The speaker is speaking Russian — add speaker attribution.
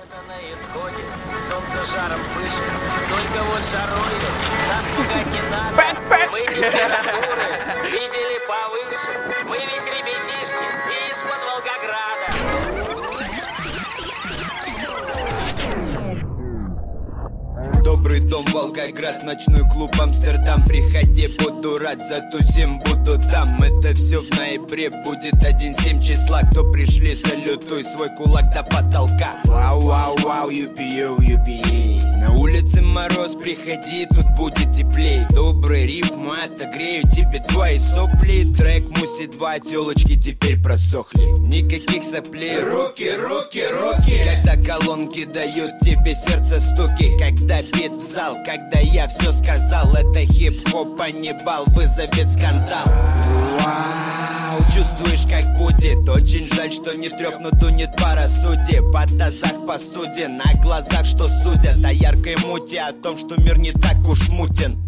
Speaker 1: На исходе, солнце жаром пышет, только вот жарой нас пугать не надо. Мы температуры видели повыше, мы ведь ребятишки из-под Волгограда.
Speaker 2: Добрый дом, Волгоград, ночной клуб Амстердам. Приходи, буду рад, затусим, буду там. Это все в ноябре, будет 1-7 числа. Кто пришли, салютуй, свой кулак до потолка. Вау, вау, вау, юпи-ю, юпи. На улице мороз, приходи, тут будет теплей. Добрый рифмы отогрею тебе твои сопли. Трек Муси 2, телочки теперь просохли. Никаких соплей, руки, руки, руки. Когда колонки дают тебе сердце стуки. Когда бит в зал, когда я все сказал. Это хип-хоп, а не бал, вызовет скандал. Вау, чувствуешь, как будет. Очень жаль, что не трёхнут, унит пара судей. По тазах посуде, на глазах, что судят. О яркой муте, о том, что мир не так уж мутен.